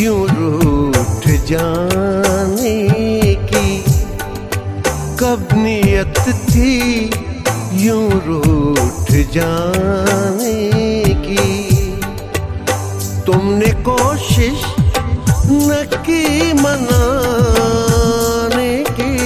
यूं रूठ जाने की, कब नियत थी यूं रूठ जाने की। तुमने कोशिश न की मनाने की,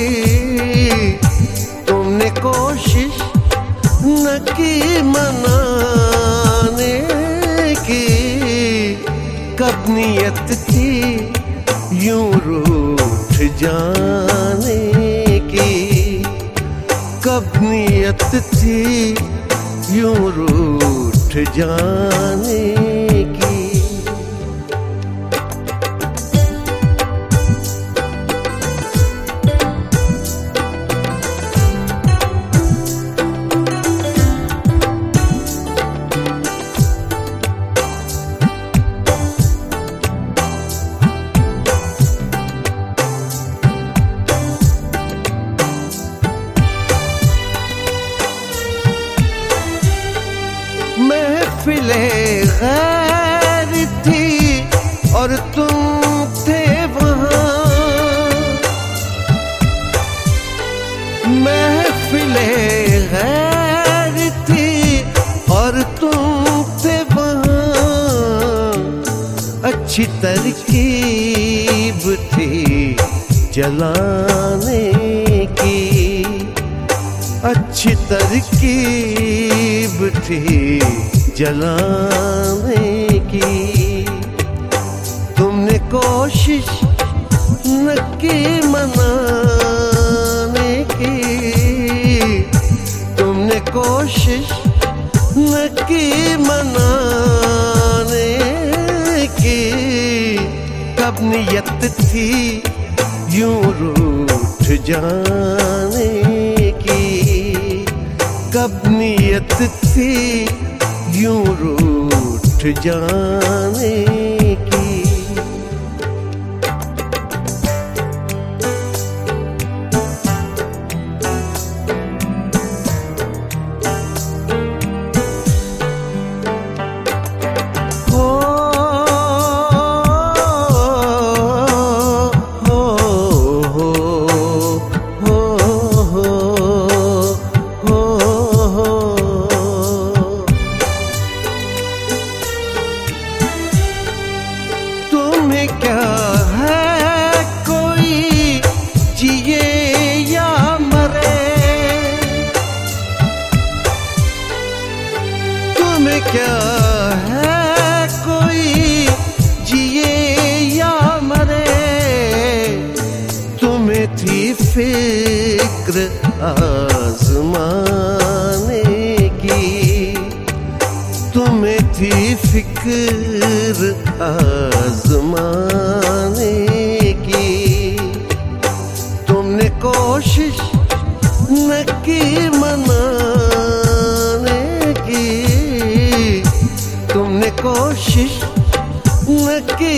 तुमने कोशिश न की मनाने की। कब नियत थी यूं रूठ जाने की, कब नियत थी यूं रूठ जाने की। महफिले गैर थी और तुम थे वहाँ, महफिले गैर थी और तुम थे वहाँ। अच्छी तरकीब थी जलाने की, अच्छी तरकीब थी जलाने की। तुमने कोशिश न की मनाने की, तुमने कोशिश न की मनाने की। कब नियत थी यूं रूठ जाने की, कब नियत थी यूं रूठ जाने की। तुम्हें क्या है कोई जिए या मरे, तुम्हें क्या है कोई जिए या मरे। तुम्हें थी फिक्र आज़माने की, तुम्हें थी फिक्र आज़माने की। तुमने कोशिश न की मनाने की, तुमने कोशिश न की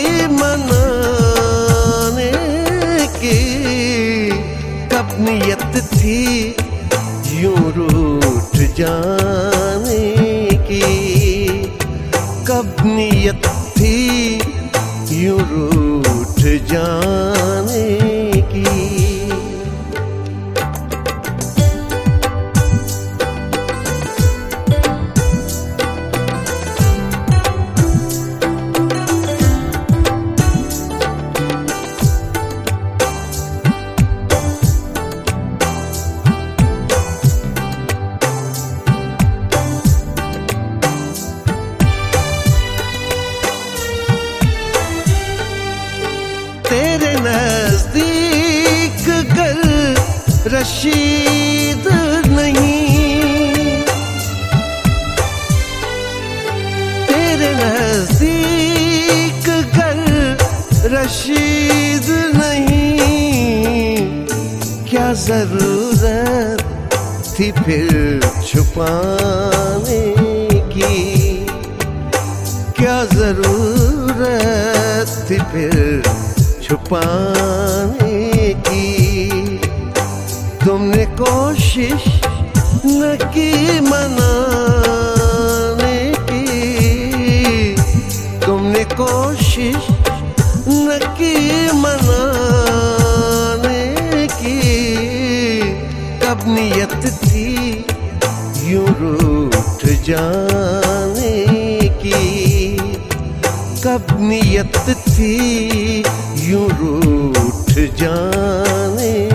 मनाने की। कब नियत थी यूं रूठ जाने की, कब नियत थी यूं रूठ जाने की। तेरे नजदीक गर रशीद नहीं, तेरे नजदीक गर रशीद नहीं। क्या जरूरत थी फिर छुपाने की, क्या जरूरत थी फिर छुपाने की। तुमने कोशिश न की मनाने की, तुमने कोशिश न की मनाने की, कब नियत थी यूं रूठ जाने की, कब नियत थी यूं रूठ जाने